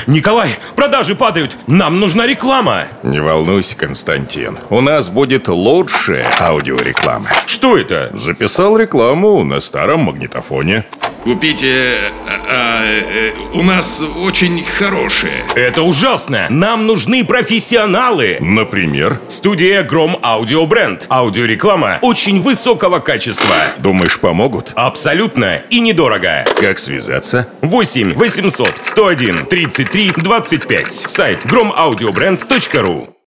Николай, продажи падают. Нам нужна реклама. Не волнуйся, Константин. У нас будет лучшая аудиореклама. Что это? Записал рекламу на старом магнитофоне. Купите, у нас очень хорошие. Это ужасно. Нам нужны профессионалы. Например? Студия Гром Аудио Бренд. Аудиореклама очень высокого качества. Думаешь, помогут? Абсолютно и недорого. Как связаться? 8 800 101 33 25. Сайт gromaudiobrand.ru.